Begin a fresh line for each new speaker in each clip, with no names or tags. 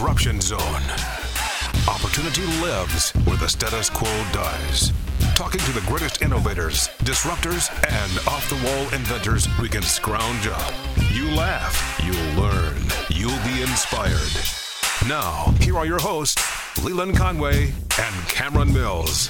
Disruption Zone. Opportunity lives where the status quo dies. Talking to the greatest innovators, disruptors, and off-the-wall inventors we can scrounge up. You laugh, you'll learn, you'll be inspired. Now, here are your hosts, Leland Conway and Cameron Mills.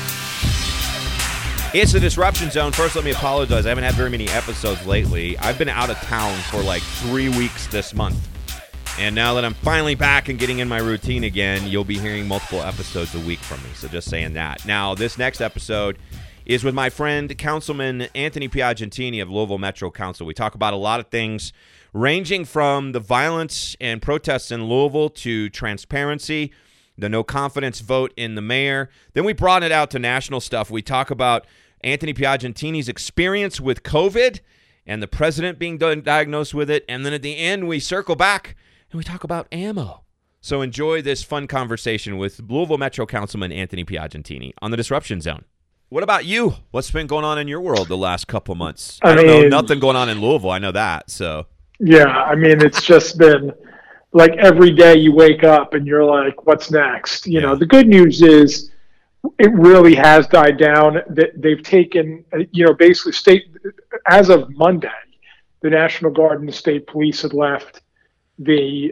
It's the Disruption Zone. First, let me apologize. I haven't had very many episodes lately. I've been out of town for like 3 weeks this month. And now that I'm finally back and getting in my routine again, you'll be hearing multiple episodes a week from me. So just saying that. Now, this next episode is with my friend, Councilman Anthony Piagentini of Louisville Metro Council. We talk about a lot of things ranging from the violence and protests in Louisville to transparency, the no confidence vote in the mayor. Then we brought it out to national stuff. We talk about Anthony Piagentini's experience with COVID and the president being diagnosed with it. And then at the end, we circle back and we talk about ammo. So enjoy this fun conversation with Louisville Metro Councilman Anthony Piagentini on the Disruption Zone. What about you? What's been going on in your world the last couple of months? I don't know, nothing going on in Louisville. I know that. So
yeah, I mean, it's just been like every day you wake up and you're like, what's next? You know, the good news is it really has died down. They've taken, basically as of Monday, the National Guard and the state police had left. We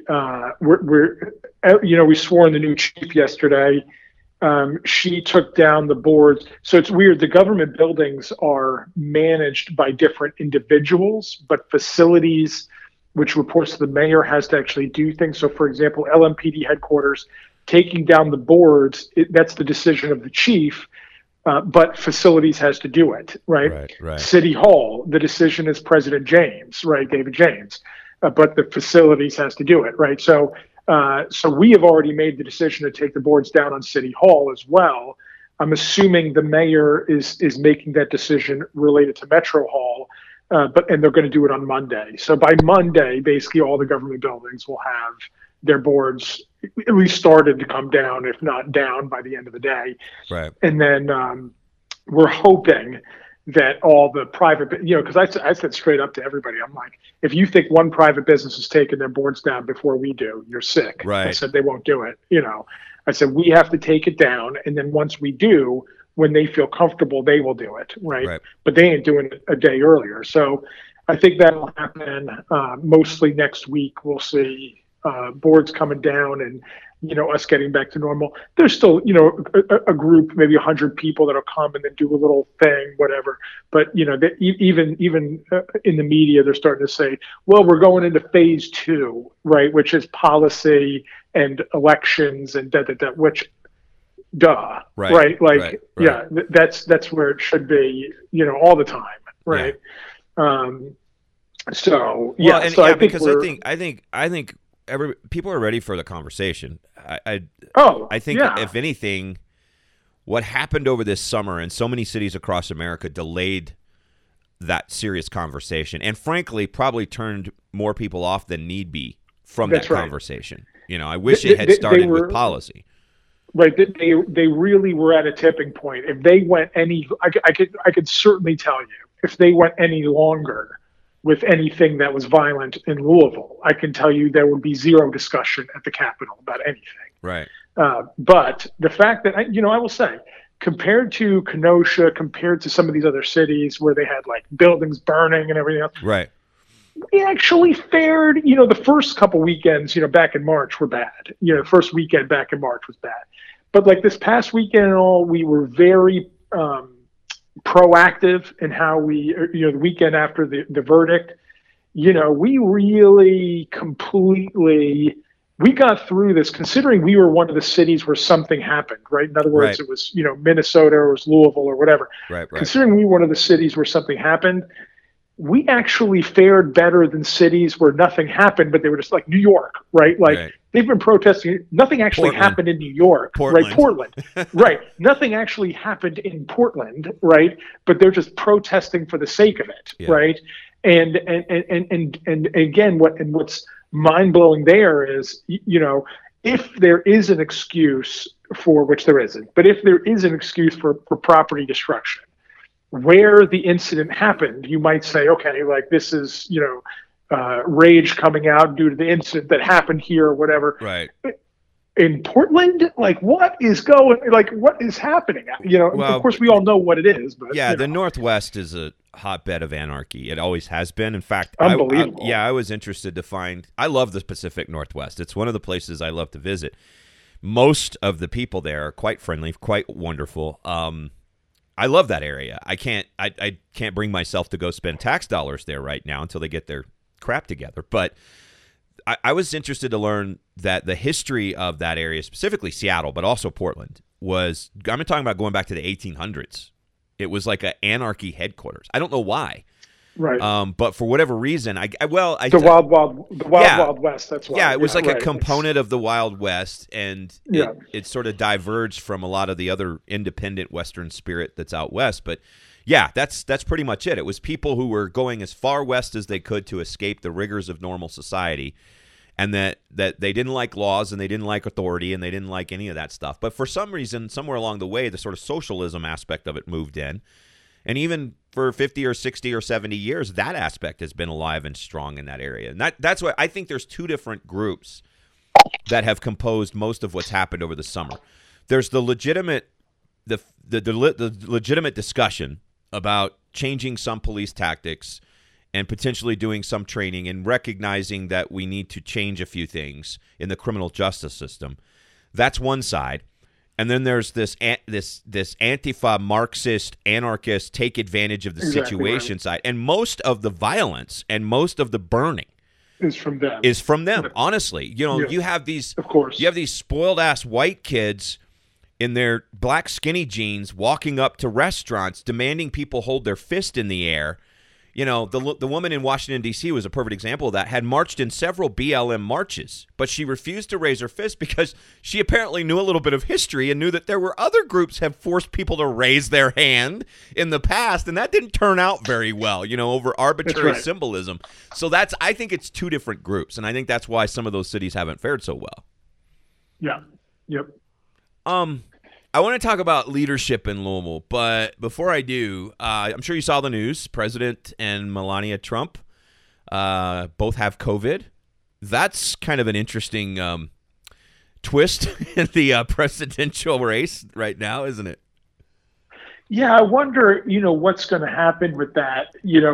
swore in the new chief yesterday. She took down the boards. So it's weird. The government buildings are managed by different individuals, but facilities, which reports to the mayor, has to actually do things. So, for example, LMPD headquarters taking down the boards, that's the decision of the chief, but facilities has to do it, right? Right. City Hall, the decision is President James, right, David James, but the facilities has to do it, right? So we have already made the decision to take the boards down on City Hall as well. I'm assuming the mayor is making that decision related to Metro Hall, and they're going to do it on Monday. So by Monday, basically all the government buildings will have their boards at least started to come down, if not down, by the end of the day. Right. And then we're hoping that all the private, because I said straight up to everybody, I'm like, if you think one private business is taking their boards down before we do, you're sick. Right. I said they won't do it. I said we have to take it down, and then once we do, when they feel comfortable, they will do it. Right. But they ain't doing it a day earlier. So I think that'll happen mostly next week. We'll see boards coming down and, us getting back to normal. There's still, a group, maybe 100 people that'll come and then do a little thing, whatever. But, even in the media, they're starting to say, well, we're going into phase 2, right, which is policy and elections and which, duh, right? Like, yeah, that's where it should be, all the time, right? Yeah.
I think people are ready for the conversation. I think if anything, what happened over this summer in so many cities across America delayed that serious conversation, and frankly, probably turned more people off than need be from that conversation. I wish it had started with policy.
Right, they really were at a tipping point. If they went I could certainly tell you, if they went any longer with anything that was violent in Louisville, I can tell you there would be zero discussion at the Capitol about anything. Right. But the fact that, I will say, compared to Kenosha, compared to some of these other cities where they had like buildings burning and everything else, right, we actually fared, the first couple weekends, back in March were bad. The first weekend back in March was bad. But like this past weekend and all, we were very proactive in how we, the weekend after the verdict, we really completely, we got through this considering we were one of the cities where something happened, right? In other words, it was, Minnesota or it was Louisville or whatever. Right. Considering we were one of the cities where something happened, we actually fared better than cities where nothing happened, but they were just like New York, right? Like they've been protesting. Nothing actually happened in New York, right? Portland, right? Nothing actually happened in Portland, right? But they're just protesting for the sake of it, right? And again, what's mind blowing there is, if there is an excuse for which there isn't, but if there is an excuse for property destruction, where the incident happened, you might say, okay, like this is, rage coming out due to the incident that happened here or whatever.
Right.
In Portland, what is happening?
Well,
of course, we all know what it is. But
yeah, the Northwest is a hotbed of anarchy. It always has been. In fact,
unbelievable.
I was interested to find. I love the Pacific Northwest. It's one of the places I love to visit. Most of the people there are quite friendly, quite wonderful. I love that area. I can't bring myself to go spend tax dollars there right now until they get their crap together. But I was interested to learn that the history of that area, specifically Seattle, but also Portland, was, I'm talking about going back to the 1800s. It was like an anarchy headquarters. I don't know why.
Right.
But for whatever reason,
the Wild West. That's why.
Yeah, it was like a component of the Wild West, and it sort of diverged from a lot of the other independent Western spirit that's out west. But yeah, that's pretty much it. It was people who were going as far west as they could to escape the rigors of normal society, and that they didn't like laws and they didn't like authority and they didn't like any of that stuff. But for some reason, somewhere along the way, the sort of socialism aspect of it moved in. And even for 50 or 60 or 70 years, that aspect has been alive and strong in that area. And that's why I think there's two different groups that have composed most of what's happened over the summer. There's the legitimate the legitimate discussion about changing some police tactics and potentially doing some training and recognizing that we need to change a few things in the criminal justice system. That's one side. And then there's this Antifa, Marxist, anarchist, take advantage of the situation side. And most of the violence and most of the burning
is from them.
Honestly. You have these,
of course,
you have these spoiled ass white kids in their black skinny jeans walking up to restaurants demanding people hold their fist in the air. The woman in Washington, D.C. was a perfect example of that, had marched in several BLM marches, but she refused to raise her fist because she apparently knew a little bit of history and knew that there were other groups have forced people to raise their hand in the past, and that didn't turn out very well, over arbitrary symbolism. So I think it's two different groups, and I think that's why some of those cities haven't fared so well.
Yeah. Yep.
I want to talk about leadership in Louisville, but before I do, I'm sure you saw the news. President and Melania Trump both have COVID. That's kind of an interesting twist in the presidential race right now, isn't it?
Yeah, I wonder, what's going to happen with that.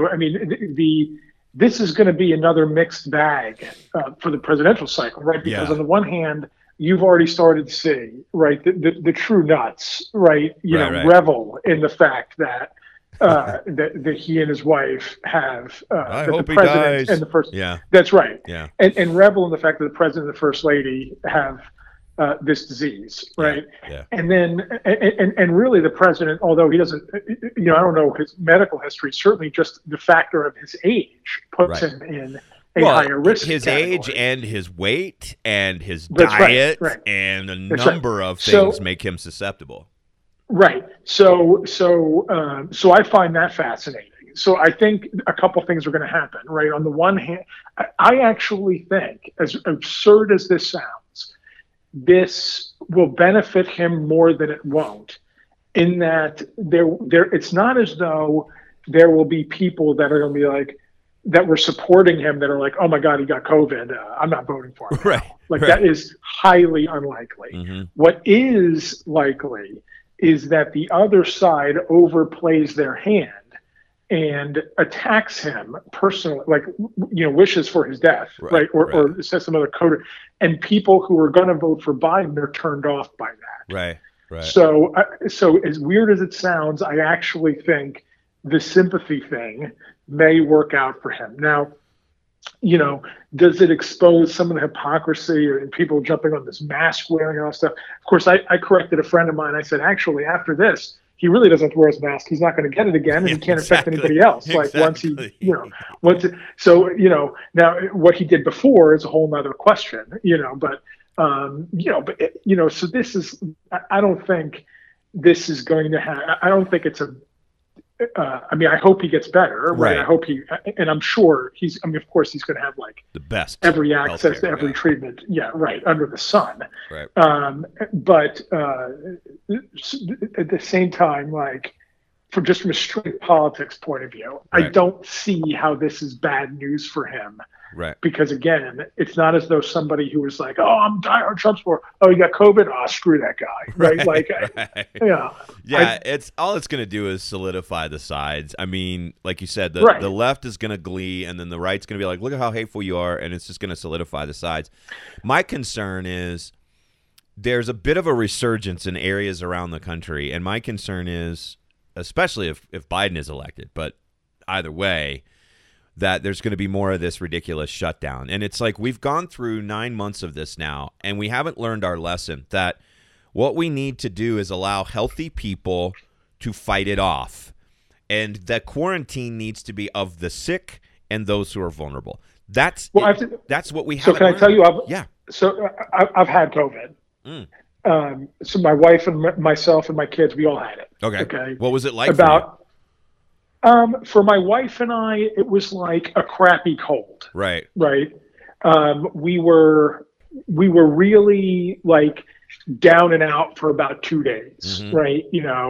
This is going to be another mixed bag for the presidential cycle, right? Because on the one hand, you've already started to see, right, the true nuts, right, revel in the fact that that he and his wife have
I
that
hope
the
he
president
dies.
and the first,
yeah,
that's right,
yeah,
and revel in the fact that the president and the first lady have this disease, right,
yeah.
And then and really the president, although he doesn't, I don't know his medical history, certainly just the factor of his age puts him in a higher risk
his
category.
age and his weight and his
That's
diet
right.
and a
That's
number of things make him susceptible.
Right. So I find that fascinating. So I think a couple things are going to happen, right? On the one hand, I actually think, as absurd as this sounds, this will benefit him more than it won't, in that there it's not as though there will be people that are going to be like, that were supporting him that are like, oh my God, he got COVID, I'm not voting for him.
Right.
That is highly unlikely.
Mm-hmm.
What is likely is that the other side overplays their hand and attacks him personally, wishes for his death, right? Or says some other code. And people who are going to vote for Biden are turned off by that.
Right.
So as weird as it sounds, I actually think the sympathy thing may work out for him. Now, does it expose some of the hypocrisy and people jumping on this mask wearing and all that stuff? Of course, I corrected a friend of mine. I said, actually, after this, he really doesn't have to wear his mask. He's not going to get it again, and he can't affect anybody else. Once he, now what he did before is a whole other question, so this is, I don't think this is going to have, I don't think it's a, I hope he gets better, right? I hope and I'm sure of course he's going to have
the best
every access to every treatment, under the sun.
Right.
But at the same time, from a straight politics point of view,
Right.
I don't see how this is bad news for him.
Right.
Because again, it's not as though somebody who was like, "Oh, I'm diehard Trump supporter. Oh, you got COVID? Oh, screw that guy." Right? Like,
Right.
yeah.
It's all it's going to do is solidify the sides. I mean, like you said, the
Right.
left is going to glee, and then the right's going to be like, "Look at how hateful you are," and it's just going to solidify the sides. My concern is there's a bit of a resurgence in areas around the country, and my concern is, especially if Biden is elected, but either way, that there's going to be more of this ridiculous shutdown. And it's like we've gone through 9 months of this now, and we haven't learned our lesson that what we need to do is allow healthy people to fight it off. And that quarantine needs to be of the sick and those who are vulnerable. That's what we have.
So can I tell you?
Yeah.
So I've had COVID. So my wife and myself and my kids, we all had it.
Okay. What was it like for you?
For my wife and I, it was like a crappy cold.
Right.
Right. We were really like down and out for about 2 days.
Mm-hmm.
Right.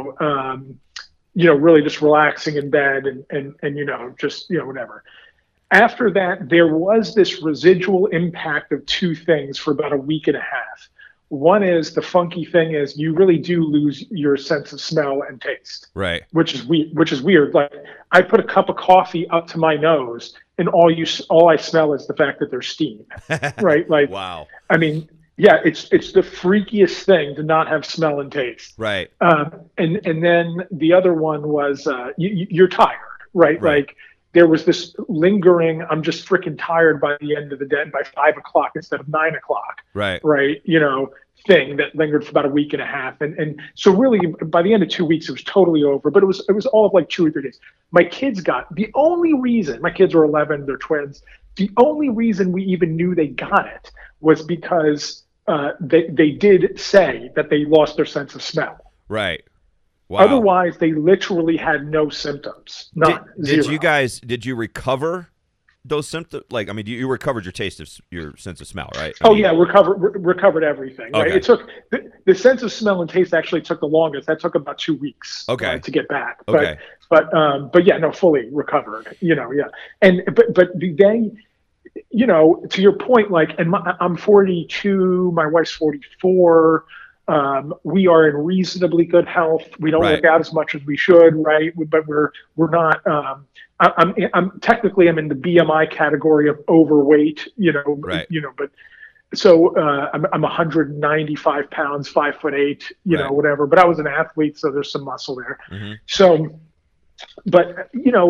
Really just relaxing in bed and just, whatever. After that, there was this residual impact of two things for about a week and a half. One is the funky thing is you really do lose your sense of smell and taste.
Right.
Which is weird. Like I put a cup of coffee up to my nose and all I smell is the fact that there's steam. Right? Like
wow.
I mean, yeah, it's the freakiest thing to not have smell and taste.
Right.
And then the other one was you're tired, right? Like there was this lingering, I'm just freaking tired by the end of the day, by 5 o'clock instead of 9 o'clock.
Right.
Right. Thing that lingered for about a week and a half. And so really by the end of 2 weeks, it was totally over, but it was all of like 2 or 3 days. My kids the only reason, my kids are 11, they're twins. The only reason we even knew they got it was because they did say that they lost their sense of smell.
Right. Wow.
Otherwise, they literally had no symptoms.
Did you recover those symptoms? Like, I mean, you recovered your taste of your sense of smell, right?
Recovered everything. Right.
Okay.
It took the sense of smell and taste actually took the longest. That took about 2 weeks.
Okay.
To get back.
Okay.
But yeah, no, fully recovered. Yeah. And but the day, to your point, like, and I'm 42, my wife's 44. We are in reasonably good health. We don't work out as much as we should, right? But we're not. I'm technically I'm in the BMI category of overweight,
Right.
But so I'm 195 pounds, 5'8", whatever. But I was an athlete, so there's some muscle there.
Mm-hmm.
So, but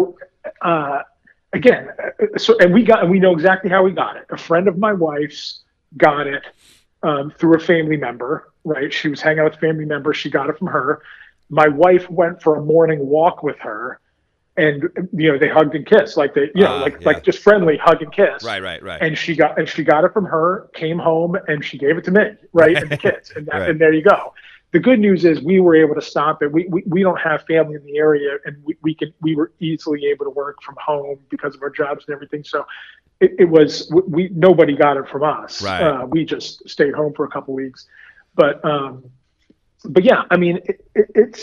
again, so and we know exactly how we got it. A friend of my wife's got it through a family member. Right. She was hanging out with a family member. She got it from her. My wife went for a morning walk with her and, they hugged and kissed like like just friendly hug and kiss.
Right.
And she got it from her, came home and she gave it to me. Right. And the kids and there you go. The good news is we were able to stop it. We don't have family in the area and we were easily able to work from home because of our jobs and everything. So it was, nobody got it from us.
Right.
We just stayed home for a couple weeks. But yeah, I mean, it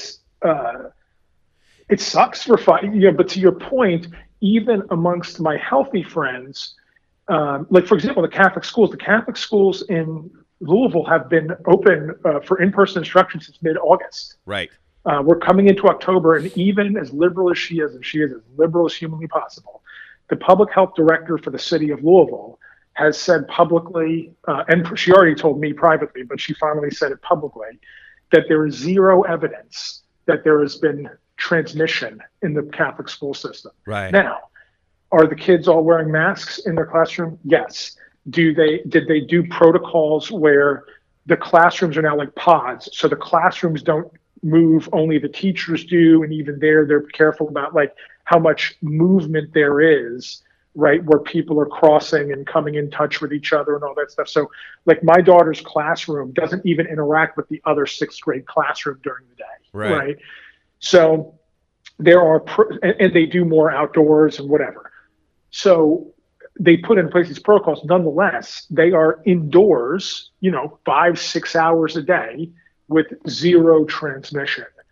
sucks for fun, but to your point, even amongst my healthy friends, like for example, the Catholic schools in Louisville have been open for in-person instruction since mid-August.
Right.
We're coming into October, and even as liberal as she is, and she is as liberal as humanly possible, the public health director for the city of Louisville has said publicly, and she already told me privately, but she finally said it publicly, that there is zero evidence that there has been transmission in the Catholic school system.
Right.
Now, are the kids all wearing masks in their classroom? Yes. Did they do protocols where the classrooms are now like pods, so the classrooms don't move, only the teachers do, and even they're careful about like how much movement there is, right, where people are crossing and coming in touch with each other and all that stuff. So like my daughter's classroom doesn't even interact with the other sixth grade classroom during the day. Right. So there are, and they do more outdoors and whatever. So they put in place these protocols. Nonetheless, they are indoors, 5-6 hours a day with zero transmission.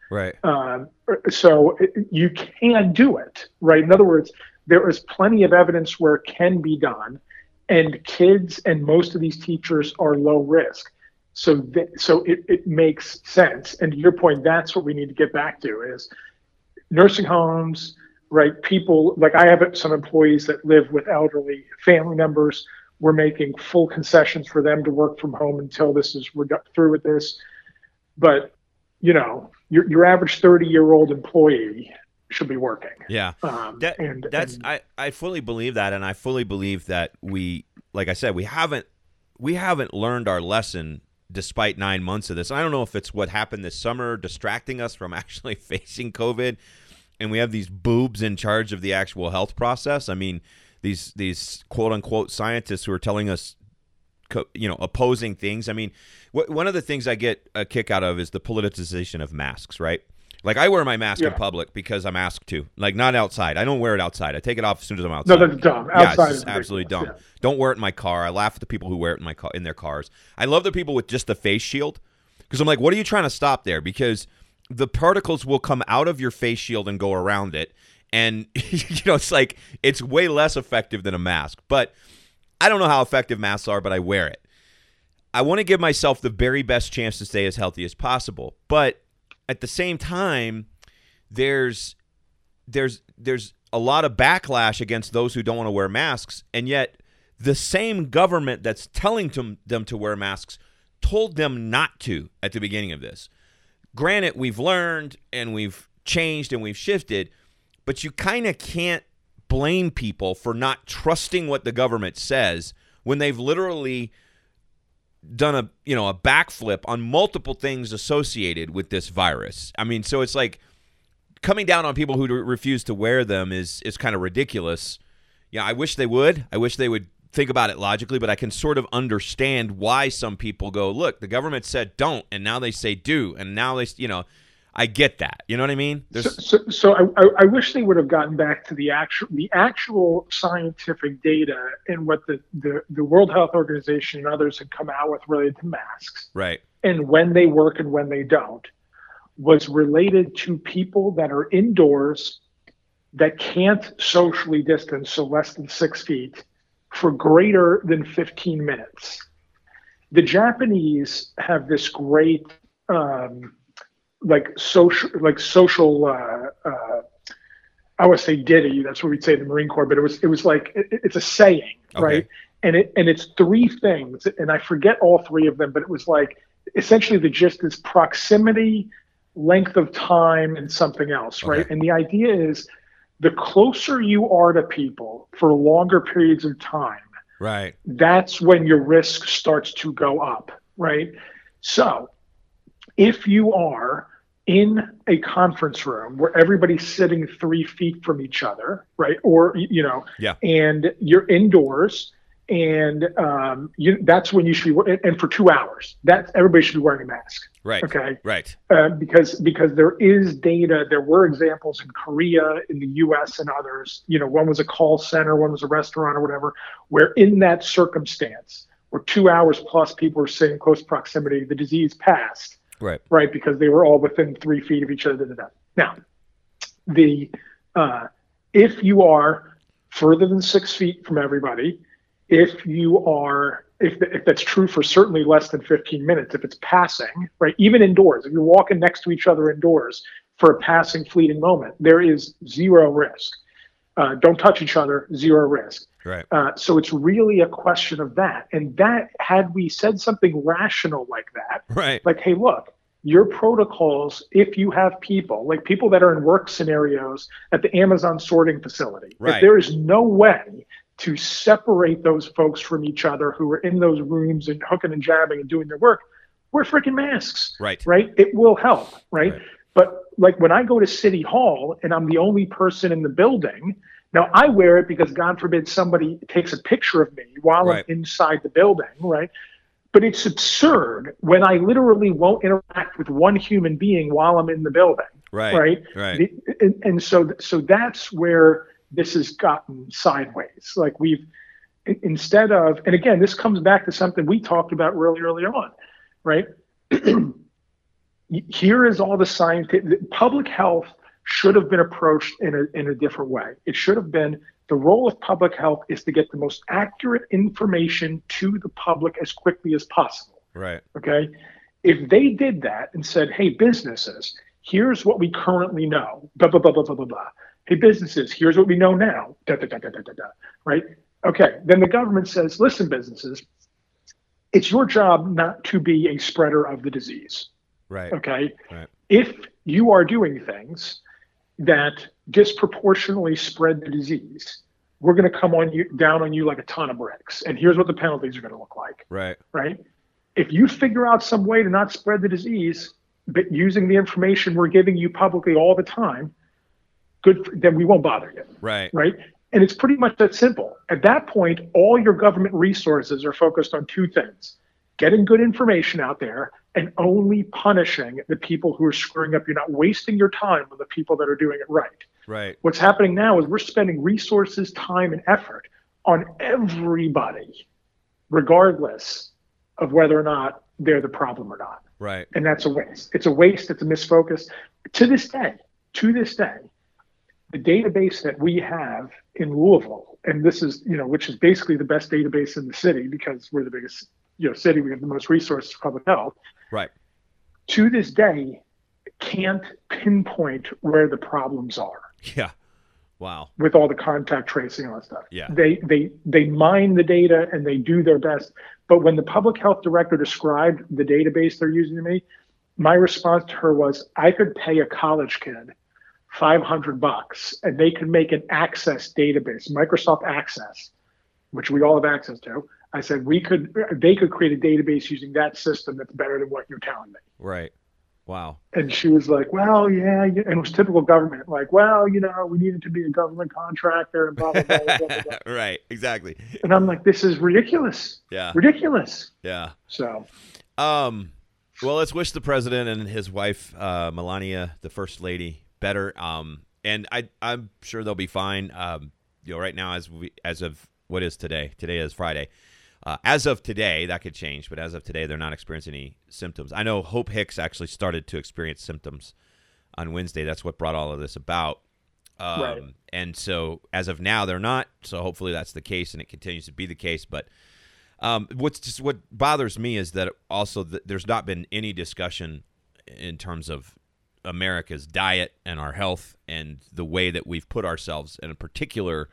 Right.
So you can do it, right? In other words, there is plenty of evidence where it can be done, and kids and most of these teachers are low risk. So it makes sense. And to your point, that's what we need to get back to is nursing homes, right? People, like I have some employees that live with elderly family members. We're making full concessions for them to work from home until we're through with this. But, your average 30-year-old employee should be working.
Yeah. I fully believe that. And I fully believe that like I said, we haven't learned our lesson despite 9 months of this. I don't know if it's what happened this summer distracting us from actually facing COVID, and we have these boobs in charge of the actual health process. I mean, these quote unquote scientists who are telling us, opposing things. I mean, one of the things I get a kick out of is the politicization of masks, right? Like I wear my mask in public because I'm asked to, like not outside. I don't wear it outside. I take it off as soon as I'm outside.
No, that's dumb. Outside
is absolutely dumb. Yeah. Don't wear it in my car. I laugh at the people who wear it in their cars. I love the people with just the face shield because I'm like, what are you trying to stop there? Because the particles will come out of your face shield and go around it. And, it's like it's way less effective than a mask. But I don't know how effective masks are, but I wear it. I want to give myself the very best chance to stay as healthy as possible. But at the same time, there's a lot of backlash against those who don't want to wear masks. And yet the same government that's telling them to wear masks told them not to at the beginning of this. Granted, we've learned and we've changed and we've shifted, but you kind of can't blame people for not trusting what the government says when they've literally done a backflip on multiple things associated with this virus. I mean, so it's like coming down on people who refuse to wear them is kind of ridiculous. Yeah, I wish they would. I wish they would think about it logically, but I can sort of understand why some people go, look, the government said don't, and now they say do, and now they, I get that. You know what I mean?
So I wish they would have gotten back to the actual scientific data and what the World Health Organization and others had come out with related to masks.
Right.
And when they work and when they don't was related to people that are indoors that can't socially distance, so less than 6 feet, for greater than 15 minutes. The Japanese have this great social I would say ditty, that's what we'd say in the Marine Corps, but it was like it's a saying,
okay.
Right? And it's three things, and I forget all three of them, but it was like essentially the gist is proximity, length of time, and something else, right?
Okay.
And the idea is the closer you are to people for longer periods of time,
right,
that's when your risk starts to go up, right? So if you are in a conference room where everybody's sitting 3 feet from each other, right? Or, and you're indoors and that's when you should be, and for 2 hours, everybody should be wearing a mask.
Right.
Okay.
Right.
Because there is data, there were examples in Korea, in the US and others, one was a call center, one was a restaurant or whatever, where in that circumstance, where 2 hours plus people were sitting in close proximity, the disease passed.
Right.
Right. Because they were all within 3 feet of each other. Now, if you are further than 6 feet from everybody, if that's true for certainly less than 15 minutes, if it's passing, right, even indoors, if you're walking next to each other indoors for a passing fleeting moment, there is zero risk. Don't touch each other, zero risk.
Right.
So it's really a question of that. And that, had we said something rational like that,
right,
like, hey, look, your protocols, if you have people, like people that are in work scenarios at the Amazon sorting facility,
right,
if there is no way to separate those folks from each other who are in those rooms and hooking and jabbing and doing their work, wear freaking masks.
Right.
Right. It will help. Right. But like when I go to City Hall and I'm the only person in the building, now I wear it because God forbid somebody takes a picture of me while I'm inside the building. Right. But it's absurd when I literally won't interact with one human being while I'm in the building.
Right.
Right. And so that's where this has gotten sideways. Like instead of, and again, this comes back to something we talked about really early on, right? Here is all the scientific. Public health should have been approached in a different way. It should have been, the role of public health is to get the most accurate information to the public as quickly as possible.
Right.
Okay. If they did that and said, hey, businesses, here's what we currently know, blah, blah, blah, blah, blah, blah, blah. Hey, businesses, here's what we know now, da, da, da, da, da, da, da. Right? Okay. Then the government says, listen, businesses, it's your job not to be a spreader of the disease.
Right.
Okay.
Right.
If you are doing things that disproportionately spread the disease, we're going to come down on you like a ton of bricks. And here's what the penalties are going to look like.
Right.
Right. If you figure out some way to not spread the disease, but using the information we're giving you publicly all the time, then we won't bother you.
Right.
Right. And it's pretty much that simple. At that point, all your government resources are focused on two things: getting good information out there and only punishing the people who are screwing up. You're not wasting your time on the people that are doing it right.
Right.
What's happening now is we're spending resources, time, and effort on everybody, regardless of whether or not they're the problem or not.
Right.
And that's a waste. It's a waste. It's a misfocus. To this day, the database that we have in Louisville, and this is, which is basically the best database in the city because we're the biggest, city, we have the most resources for public health.
Right.
To this day, can't pinpoint where the problems are.
Yeah. Wow.
With all the contact tracing and all that stuff.
Yeah.
They mine the data and they do their best. But when the public health director described the database they're using to me, my response to her was, I could pay a college kid $500 and they could make an Access database, Microsoft Access, which we all have access to. I said, they could create a database using that system that's better than what you're telling me.
Right. Wow.
And she was like, well, yeah. And it was typical government. Like, well, we needed to be a government contractor and blah, blah, blah, blah, blah, blah.
Right. Exactly.
And I'm like, this is ridiculous.
Yeah.
Ridiculous.
Yeah.
So.
Well, let's wish the president and his wife, Melania, the first lady, better. And I'm sure they'll be fine. Right now, as of what is today? Today is Friday. As of today, that could change, but as of today, they're not experiencing any symptoms. I know Hope Hicks actually started to experience symptoms on Wednesday. That's what brought all of this about.
Right.
And so as of now, they're not. So hopefully that's the case, and it continues to be the case. But what bothers me is that also there's not been any discussion in terms of America's diet and our health and the way that we've put ourselves in a particular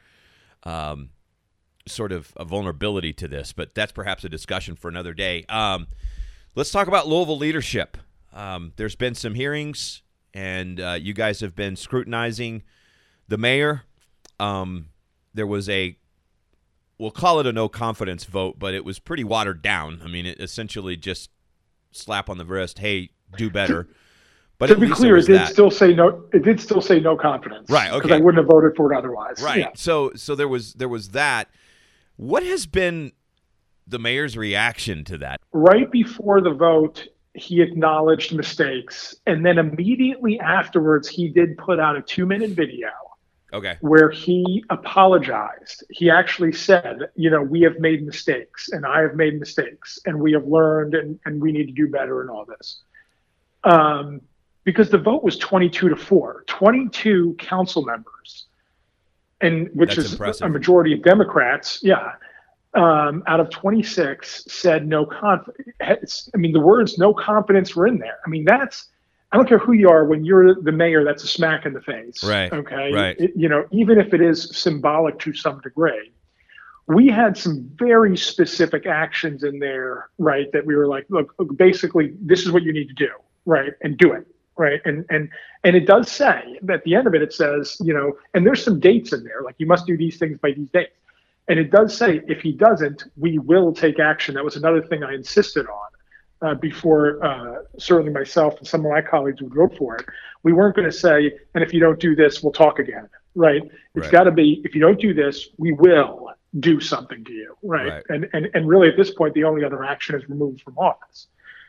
sort of a vulnerability to this, but that's perhaps a discussion for another day. Let's talk about Louisville leadership. There's been some hearings, and you guys have been scrutinizing the mayor. There was we'll call it a no confidence vote, but it was pretty watered down. I mean, it essentially just slap on the wrist, hey, do better. But
to be clear, it did still say no. It did still say no confidence.
Right. Okay.
Because I wouldn't have voted for it otherwise.
Right.
Yeah.
So there was that. What has been the mayor's reaction to that?
Right before the vote, he acknowledged mistakes, and then immediately afterwards, he did put out a 2-minute video.
Okay.
Where he apologized. He actually said, we have made mistakes, and I have made mistakes, and we have learned, and we need to do better and all this. Because the vote was 22-4, 22 council members, and which
That's
is
impressive.
a majority of Democrats. Yeah. Out of 26 said no confidence. I mean, the words no confidence were in there. I mean, I don't care who you are, when you're the mayor, that's a smack in the face.
Right.
Okay.
Right.
Even if it is symbolic to some degree, we had some very specific actions in there, right? That we were like, look, basically, this is what you need to do, right? And do it. Right. And it does say at the end of it, it says, and there's some dates in there, like you must do these things by these dates. And it does say, if he doesn't, we will take action. That was another thing I insisted on before certainly myself and some of my colleagues would vote for it. We weren't going to say, and if you don't do this, we'll talk again. Right. It's got to be, if you don't do this, we will do something to you. Right. And really at this point, the only other action is removed from office.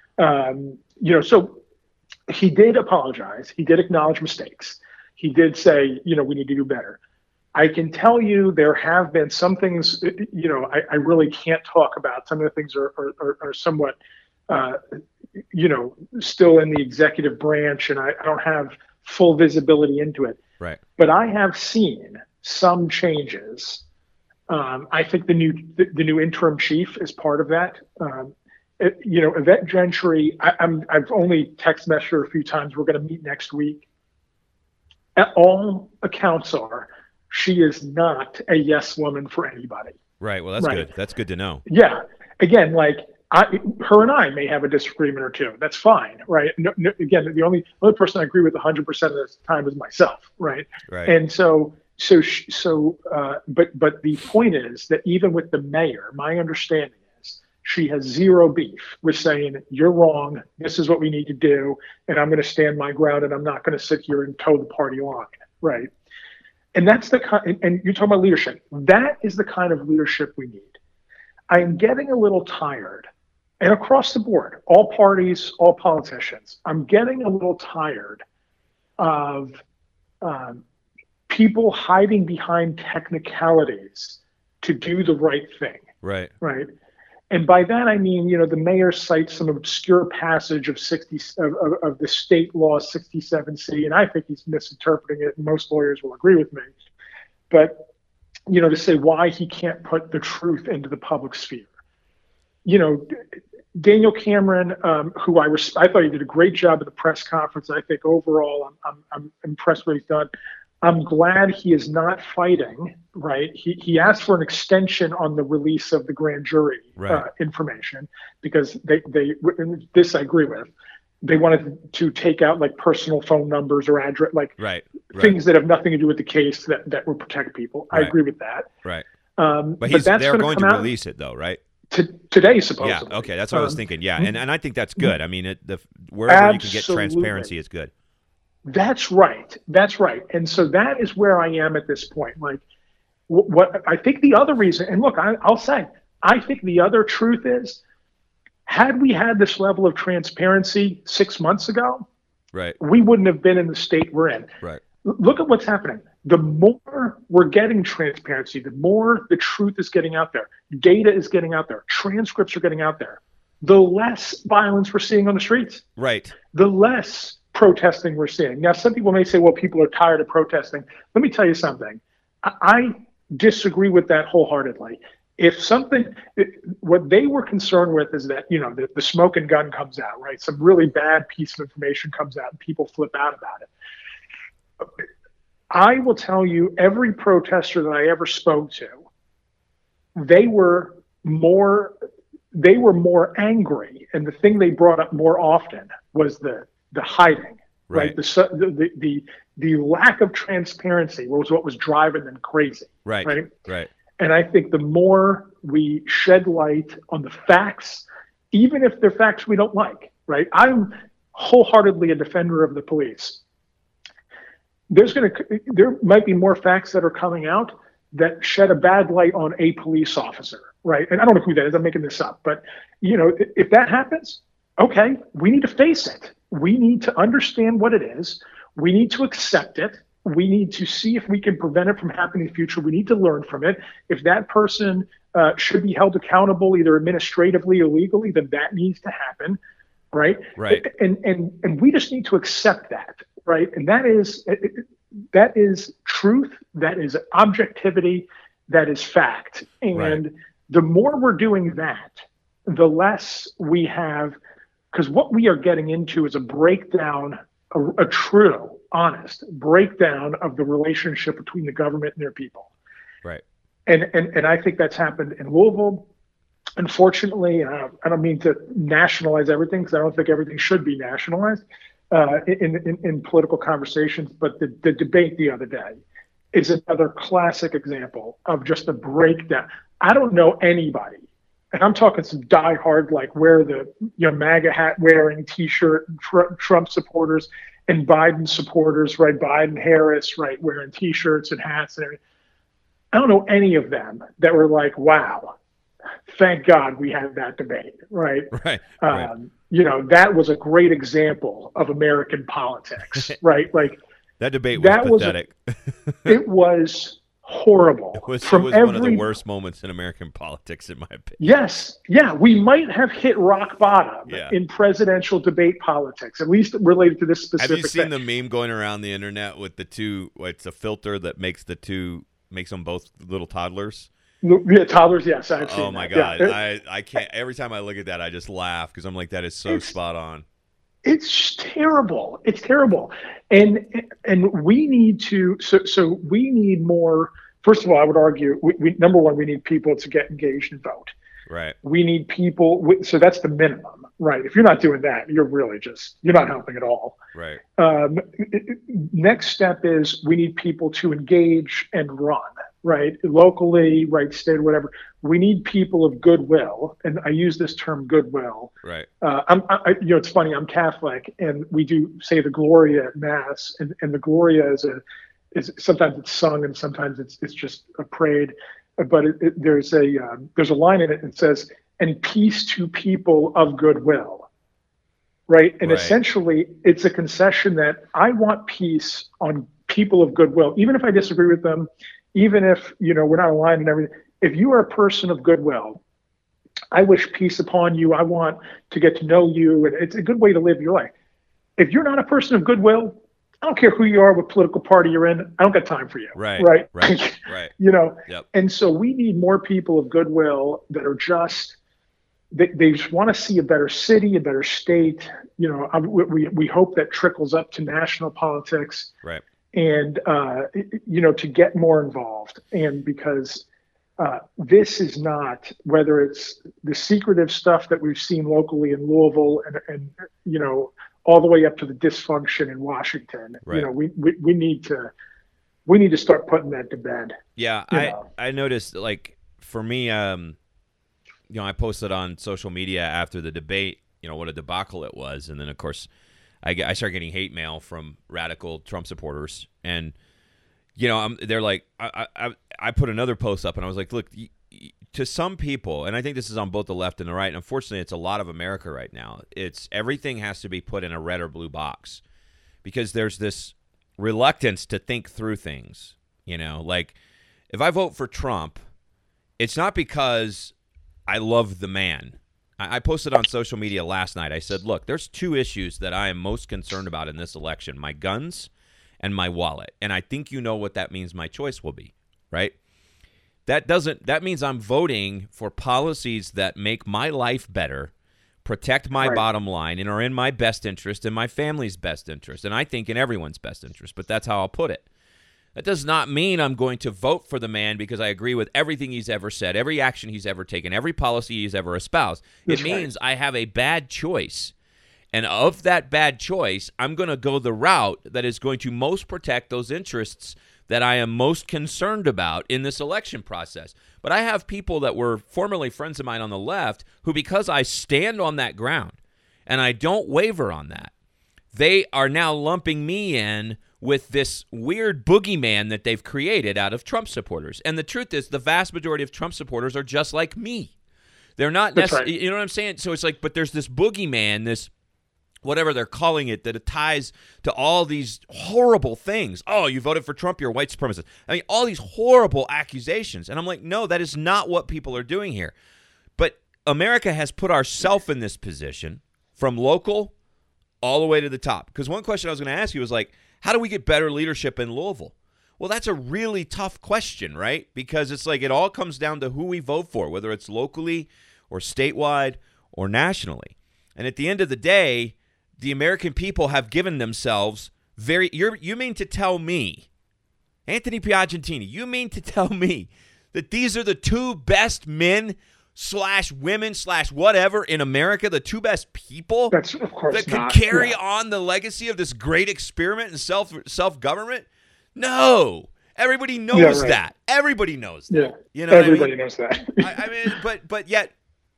So he did apologize. He did acknowledge mistakes. He did say, we need to do better. I can tell you there have been some things, I really can't talk about. Some of the things are somewhat still in the executive branch, and I don't have full visibility into it.
Right.
But I have seen some changes. I think the new interim chief is part of that. Yvette Gentry, I've only text messaged her a few times. We're going to meet next week. All accounts are she is not a yes woman for anybody.
Right. Well, that's good. That's good to know.
Yeah. Again, like her and I may have a disagreement or two. That's fine, right? No, again, the only person I agree with 100% of the time is myself, right?
Right.
And but the point is that even with the mayor, my understanding is she has zero beef with saying you're wrong. This is what we need to do, and I'm going to stand my ground, and I'm not going to sit here and toe the party line, right? And that's the kind. And you're talking about leadership. That is the kind of leadership we need. I am getting a little tired, and across the board, all parties, all politicians, I'm getting a little tired of people hiding behind technicalities to do the right thing.
Right.
Right. And by that I mean, the mayor cites some obscure passage of the state law 67C, and I think he's misinterpreting it. And most lawyers will agree with me. But to say why he can't put the truth into the public sphere. Daniel Cameron, who I thought he did a great job at the press conference. I think overall, I'm impressed with what he's done. I'm glad he is not fighting, right? He asked for an extension on the release of the grand jury information because they this I agree with. They wanted to take out like personal phone numbers or address, things that have nothing to do with the case that would protect people. I agree with that.
Right.
But
they're going to release it though, right?
Today, supposedly.
Yeah. Okay. That's what I was thinking. Yeah. And I think that's good. I mean, wherever you can get transparency is good.
That's right. And so that is where I am at this point. Like, what I think the other reason, and look, I'll say, I think the other truth is, had we had this level of transparency 6 months ago,
right,
we wouldn't have been in the state we're in.
Right.
Look at what's happening. The more we're getting transparency, the more the truth is getting out there. Data is getting out there. Transcripts are getting out there. The less violence we're seeing on the streets.
Right.
The less protesting we're seeing. Now, some people may say, well, people are tired of protesting. Let me tell you something. I disagree with that wholeheartedly. What they were concerned with is that, the smoke and gun comes out, right? Some really bad piece of information comes out and people flip out about it. I will tell you, every protester that I ever spoke to, they were more angry. And the thing they brought up more often was the hiding, right? The lack of transparency was what was driving them crazy, right? And I think the more we shed light on the facts, even if they're facts we don't like, right? I'm wholeheartedly a defender of the police. There might be more facts that are coming out that shed a bad light on a police officer, right? And I don't know who that is. I'm making this up, but if that happens, okay, we need to face it. We need to understand what it is. We need to accept it. We need to see if we can prevent it from happening in the future. We need to learn from it. If that person should be held accountable, either administratively or legally, then that needs to happen, right?
Right.
And we just need to accept that, right? And that is truth. That is objectivity. That is fact. And the more we're doing that, the less we have. Because what we are getting into is a breakdown, a true, honest breakdown of the relationship between the government and their people.
Right.
And I think that's happened in Louisville. Unfortunately, and I don't mean to nationalize everything because I don't think everything should be nationalized in political conversations. But the debate the other day is another classic example of just a breakdown. I don't know anybody. And I'm talking some diehard, like wear the MAGA hat wearing T-shirt Trump supporters and Biden supporters, right? Biden, Harris, right? Wearing T-shirts and hats and everything. I don't know any of them that were like, wow, thank God we had that debate, right?
Right.
That was a great example of American politics, right? Like
that debate was pathetic.
It was horrible.
It was
from
one of the worst moments in American politics, in my opinion.
Yes. Yeah. We might have hit rock bottom in presidential debate politics, at least related to this specific
Have you seen
thing.
the meme going around the internet with the two, it's a filter that makes them both little toddlers?
Yeah, toddlers, yes. I've seen
Oh, my
that.
God.
Yeah.
I can't. Every time I look at that, I just laugh because I'm like, that is so spot on.
It's terrible. It's terrible. And we need to, so we need more. First of all, I would argue, number one, we need people to get engaged and vote.
Right.
We need people. So that's the minimum, right? If you're not doing that, you're really you're not helping at all.
Right.
Next step is we need people to engage and run, right? Locally, right, state, whatever. We need people of goodwill. And I use this term goodwill.
Right.
It's funny, I'm Catholic, and we do say the Gloria at Mass, and the Gloria is sometimes it's sung and sometimes it's just prayed, but there's a line in it that says, "And peace to people of goodwill," right? And essentially, it's a concession that I want peace on people of goodwill, even if I disagree with them, even if we're not aligned and everything. If you are a person of goodwill, I wish peace upon you. I want to get to know you, and it's a good way to live your life. If you're not a person of goodwill, I don't care who you are, what political party you're in. I don't got time for you. Right.
Yep.
And so we need more people of goodwill that are just, they just want to see a better city, a better state. We hope that trickles up to national politics.
Right.
And, to get more involved. And because this is not, whether it's the secretive stuff that we've seen locally in Louisville and all the way up to the dysfunction in Washington.
Right.
We need to start putting that to bed.
Yeah, I noticed, like, for me, I posted on social media after the debate, what a debacle it was, and then of course I started getting hate mail from radical Trump supporters, and they're like, I put another post up, and I was like, look, to some people, and I think this is on both the left and the right, and unfortunately it's a lot of America right now, it's everything has to be put in a red or blue box because there's this reluctance to think through things. Like, if I vote for Trump, it's not because I love the man. I posted on social media last night, I said, look, there's two issues that I am most concerned about in this election, my guns and my wallet, and I think what that means my choice will be, right? That means I'm voting for policies that make my life better, protect my bottom line, and are in my best interest and my family's best interest, and I think in everyone's best interest, but that's how I'll put it. That does not mean I'm going to vote for the man because I agree with everything he's ever said, every action he's ever taken, every policy he's ever espoused. It means I have a bad choice. And of that bad choice, I'm going to go the route that is going to most protect those interests that I am most concerned about in this election process. But I have people that were formerly friends of mine on the left who, because I stand on that ground and I don't waver on that, they are now lumping me in with this weird boogeyman that they've created out of Trump supporters. And the truth is, the vast majority of Trump supporters are just like me. They're not necessarily, you know what I'm saying? So it's like, but there's this boogeyman, this whatever they're calling it, that it ties to all these horrible things. Oh, you voted for Trump, you're a white supremacist. I mean, all these horrible accusations. And I'm like, no, that is not what people are doing here. But America has put ourselves in this position from local all the way to the top. Because one question I was going to ask you was like, how do we get better leadership in Louisville? Well, that's a really tough question, right? Because it's like it all comes down to who we vote for, whether it's locally or statewide or nationally. And at the end of the day, the American people have given themselves you mean to tell me, Anthony Piagentini, you mean to tell me that these are the two best men / women / whatever in America, the two best people
That's, of course,
that can
not.
carry on the legacy of this great experiment in self-government? No. Everybody knows that. Everybody knows that.
Yeah. Everybody knows that.
I mean, but yet,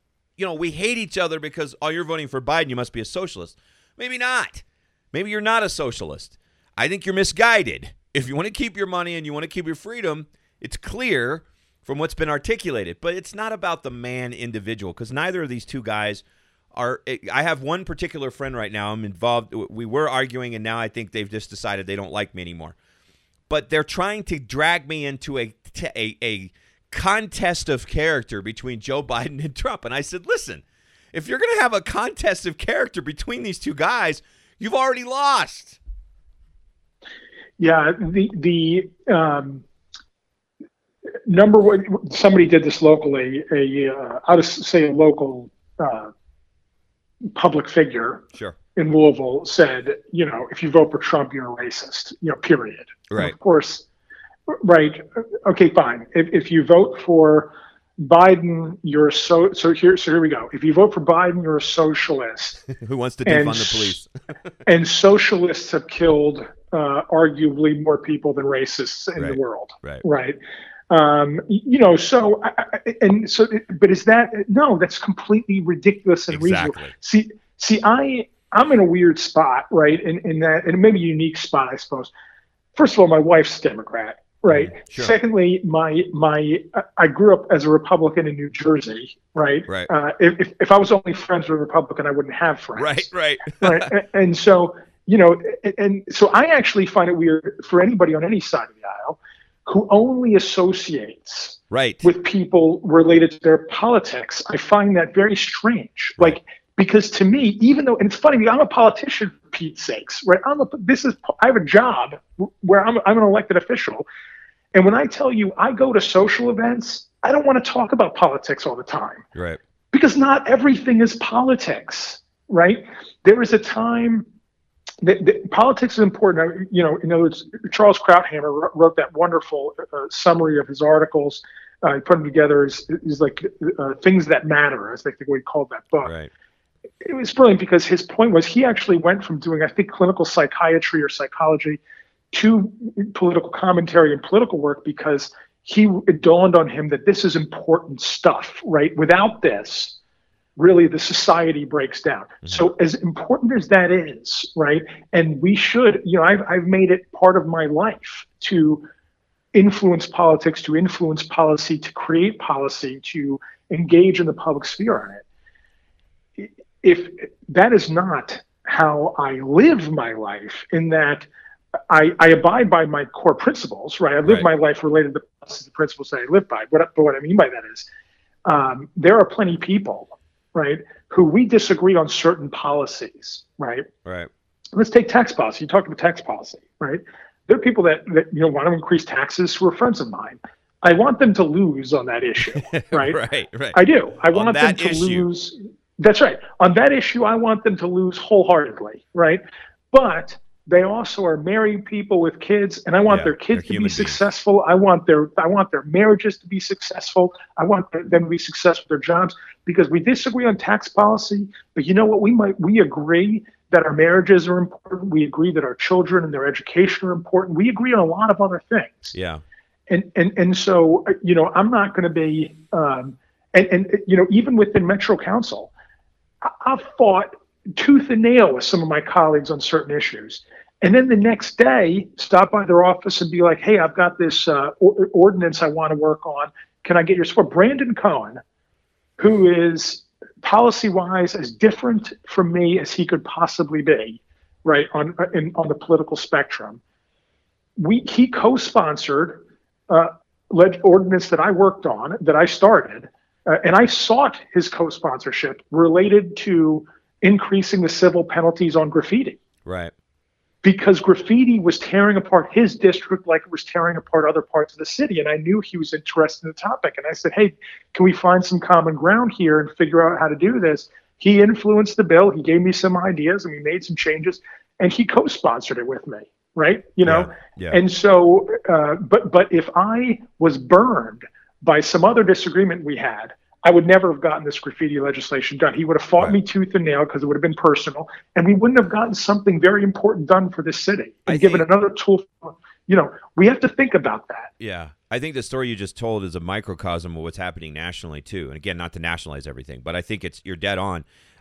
we hate each other because, oh, you're voting for Biden, you must be a socialist. Maybe not. Maybe you're not a socialist. I think you're misguided. If you want to keep your money and you want to keep your freedom, it's clear from what's been articulated. But it's not about the man individual, because neither of these two guys are. I have one particular friend right now. I'm involved. We were arguing, and now I think they've just decided they don't like me anymore. But they're trying to drag me into a a contest of character between Joe Biden and Trump. And I said, listen, if you're going to have a contest of character between these two guys, you've already lost.
Yeah, the number one, somebody did this locally. I'll just say a local public figure in Louisville said, if you vote for Trump, you're a racist. Period.
Right.
And of course, right. Okay, fine. If you vote for Biden, you're so here we go. If you vote for Biden, you're a socialist
who wants to defund the police.
And socialists have killed arguably more people than racists in the world. Right. But is that, no, that's completely ridiculous and reasonable. See, I'm in a weird spot, right? In that, and maybe a unique spot, I suppose. First of all, my wife's Democrat, right?
Sure.
Secondly, I grew up as a Republican in New Jersey, right? If I was only friends with a Republican, I wouldn't have friends.
Right.
And so, and so I actually find it weird for anybody on any side of the aisle who only associates with people related to their politics. I find that very strange. Because to me, even though, and it's funny, I'm a politician for Pete's sakes, right? I have a job where I'm an elected official. And when I tell you I go to social events, I don't want to talk about politics all the time.
Right.
Because not everything is politics, right? There is a time that politics is important. In other words, Charles Krauthammer wrote that wonderful summary of his articles. He put them together as like Things That Matter, as I think what he called that book.
Right.
It was brilliant because his point was he actually went from doing, I think, clinical psychiatry or psychology to political commentary and political work because it dawned on him that this is important stuff, right? Without this, really the society breaks down. Mm-hmm. So as important as that is, right? And we should, I've made it part of my life to influence politics, to influence policy, to create policy, to engage in the public sphere on it. If that is not how I live my life, in that I abide by my core principles, right? I live my life related to the principles that I live by. But what I mean by that is there are plenty of people, right, who we disagree on certain policies, right?
Right.
Let's take tax policy. You talked about tax policy, right? There are people that want to increase taxes who are friends of mine. I want them to lose on that issue, right?
Right.
I do. I want them to lose. That's right. On that issue, I want them to lose wholeheartedly, right? But they also are married people with kids, and I want their kids to be successful. I want their marriages to be successful. I want them to be successful with their jobs, because we disagree on tax policy, but you know what? We agree that our marriages are important. We agree that our children and their education are important. We agree on a lot of other things.
Yeah.
And so, I'm not going to be, even within Metro Council, I've fought tooth and nail with some of my colleagues on certain issues. And then the next day, stop by their office and be like, hey, I've got this ordinance I want to work on. Can I get your support? Brandon Cohen, who is policy-wise as different from me as he could possibly be, right, on the political spectrum. He co-sponsored ordinance that I worked on, that I started, and I sought his co-sponsorship related to increasing the civil penalties on graffiti.
Right.
Because graffiti was tearing apart his district like it was tearing apart other parts of the city. And I knew he was interested in the topic. And I said, hey, can we find some common ground here and figure out how to do this? He influenced the bill. He gave me some ideas and we made some changes. And he co-sponsored it with me. Right. Yeah. And so, but if I was burned by some other disagreement we had, I would never have gotten this graffiti legislation done. He would have fought me tooth and nail because it would have been personal, and we wouldn't have gotten something very important done for this city and given another tool. We have to think about that.
Yeah. I think the story you just told is a microcosm of what's happening nationally too. And again, not to nationalize everything, but I think you're dead on.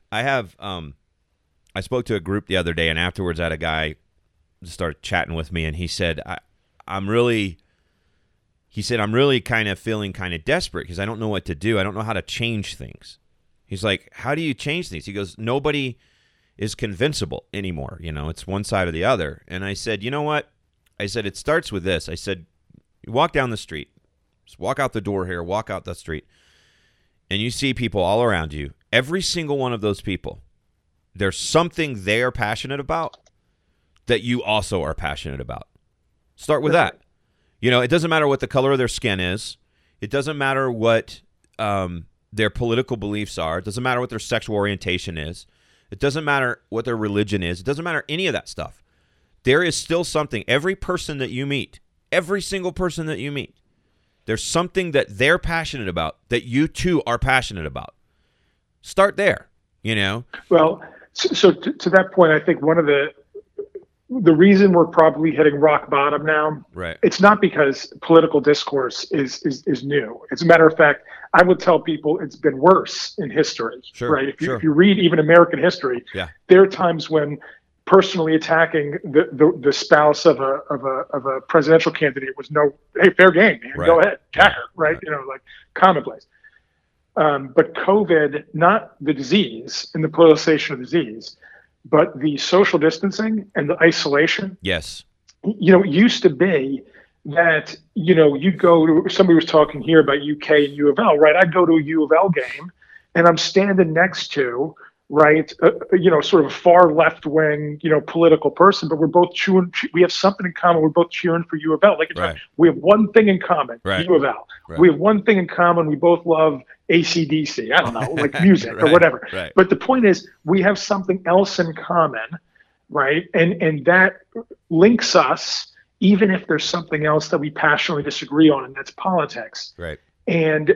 I spoke to a group the other day, and afterwards I had a guy start chatting with me, and he said, I'm really kind of feeling kind of desperate because I don't know what to do. I don't know how to change things. He's like, how do you change things? He goes, nobody is convincible anymore. It's one side or the other. And I said, you know what? I said, it starts with this. I said, you walk down the street. Just walk out the door here, walk out the street, and you see people all around you. Every single one of those people, there's something they are passionate about that you also are passionate about. Start with that. You know, it doesn't matter what the color of their skin is. It doesn't matter what their political beliefs are. It doesn't matter what their sexual orientation is. It doesn't matter what their religion is. It doesn't matter any of that stuff. There is still something. Every person that you meet, every single person that you meet, there's something that they're passionate about that you too are passionate about. Start there, you know?
Well, so to that point, I think one of the reason we're probably hitting rock bottom now,
right?
It's not because political discourse is new. As a matter of fact, I would tell people it's been worse in history,
sure,
right? If
sure.
you read even American history,
yeah,
there are times when personally attacking the spouse of a presidential candidate was fair game, man.
Right.
Go ahead, attack her, right?
Right.
You know, like commonplace. But COVID, not the disease and the politicization of the disease, but the social distancing and the isolation.
yes,
You know, it used to be that, you know, you go to, somebody was talking here about UK and U of L, right? I'd go to a U of L game and I'm standing next to, right, you know, sort of a far left wing, you know, political person, but we're both cheering. We have something in common. We're both cheering for U of L. Like,
right.
we have one thing in common,
Right.
U of L.
Right.
We have one thing in common. We both love AC/DC. I don't know, like music or
Right.
whatever.
Right.
But the point is, we have something else in common, right? And that links us, even if there's something else that we passionately disagree on, and that's politics.
Right.
And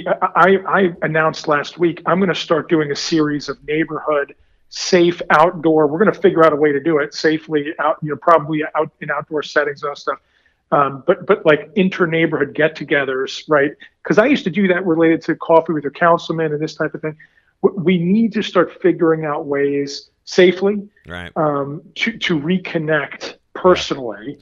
I announced last week, I'm going to start doing a series of neighborhood safe outdoor. We're going to figure out a way to do it safely out, you know, probably out in outdoor settings and all stuff. But like inter-neighborhood get-togethers, right? Because I used to do that related to coffee with your councilman and this type of thing. We need to start figuring out ways safely,
Right.
to reconnect personally.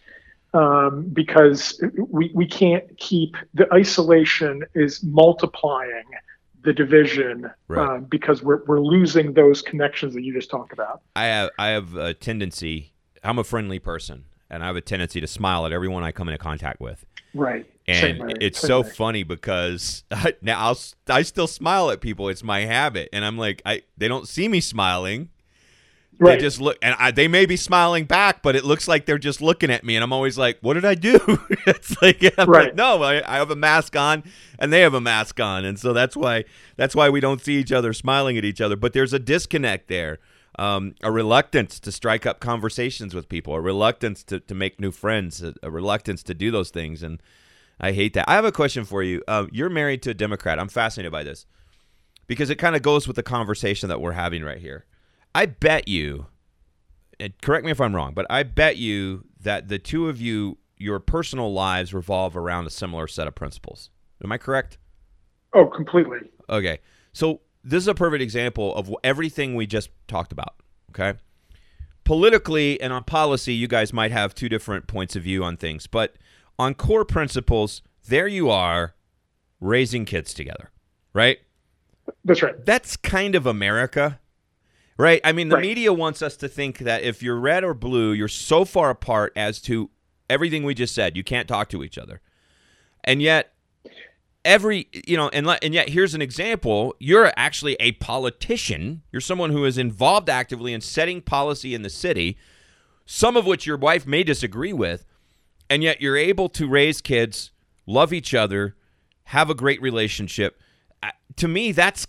Because we can't keep the isolation is multiplying the division,
Right.
because we're losing those connections that you just talked about.
I have a tendency. I'm a friendly person, and I have a tendency to smile at everyone I come into contact with.
Right.
And
Same way.
it's
Same
so
way.
funny because now I still smile at people. It's my habit, and I'm like, they don't see me smiling.
Right.
They just look, and they may be smiling back, but it looks like they're just looking at me, and I'm always like, "What did I do?" It's like, I'm
Right.
like, no, I have a mask on, and they have a mask on, and so that's why we don't see each other smiling at each other. But there's a disconnect there, a reluctance to strike up conversations with people, a reluctance to make new friends, a reluctance to do those things, and I hate that. I have a question for you. You're married to a Democrat. I'm fascinated by this because it kind of goes with the conversation that we're having right here. I bet you, and correct me if I'm wrong, but I bet you that the two of you, your personal lives revolve around a similar set of principles. Am I correct?
Oh, completely.
Okay. So this is a perfect example of everything we just talked about, okay? Politically and on policy, you guys might have two different points of view on things, but on core principles, there you are raising kids together, right?
That's right.
That's kind of America. Right. I mean, the
Right.
media wants us to think that if you're red or blue, you're so far apart as to everything we just said. You can't talk to each other. And yet, and yet here's an example. You're actually a politician. You're someone who is involved actively in setting policy in the city, some of which your wife may disagree with. And yet you're able to raise kids, love each other, have a great relationship. To me, that's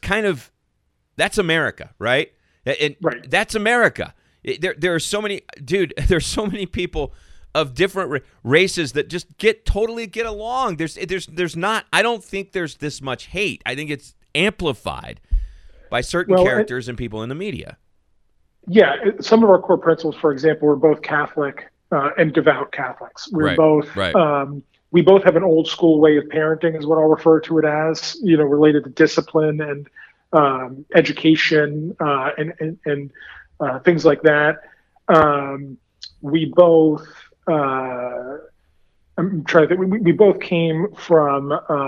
America, right? And
Right.
that's America. There are so many, dude. There's so many people of different races that just totally get along. There's not. I don't think there's this much hate. I think it's amplified by certain characters and people in the media.
Yeah, some of our core principles, for example, we're both Catholic and devout Catholics. We're
Right,
both.
right.
We both have an old school way of parenting, is what I'll refer to it as. You know, related to discipline and education and things like that. We both. I'm trying to think. We both came from.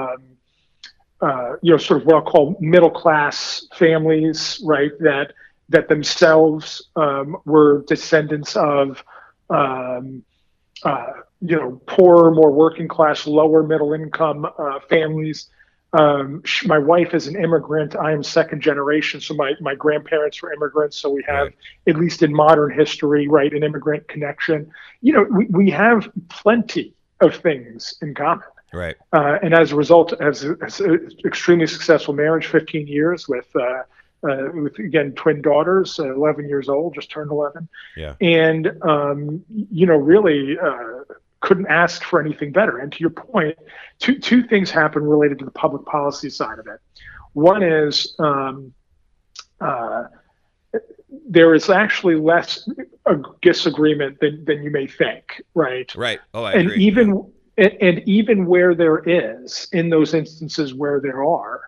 Sort of what I'll call middle class families, right? That themselves were descendants of poorer, more working class, lower middle income families. My wife is an immigrant. I am second generation, so my grandparents were immigrants. So we have, at least in modern history, right, an immigrant connection. We have plenty of things in common.
Right.
And as a result, as an extremely successful marriage, 15 years with again, twin daughters, 11 years old, just turned 11.
Yeah.
And, really couldn't ask for anything better. And to your point, two things happen related to the public policy side of it. One is there is actually less disagreement than you may think, right?
Right. Oh, I
and
agree.
Even where there is, in those instances where there are,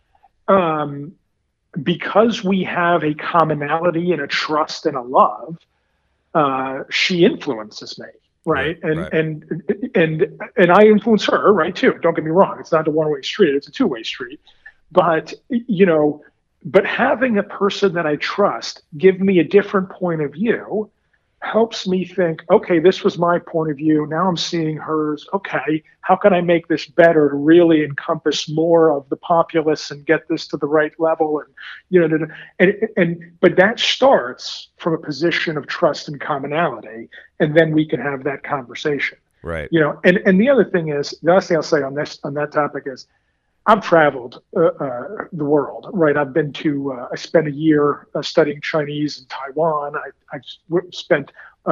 because we have a commonality and a trust and a love, she influences me, right? And I influence her, right, too. Don't get me wrong. It's not a one-way street. It's a two-way street. But, but having a person that I trust give me a different point of view helps me think, okay, this was my point of view. Now I'm seeing hers. Okay, how can I make this better to really encompass more of the populace and get this to the right level? But that starts from a position of trust and commonality, and then we can have that conversation.
Right.
And the other thing is, the last thing I'll say on that topic is, I've traveled the world, right? I've been to, I spent a year studying Chinese in Taiwan. I spent,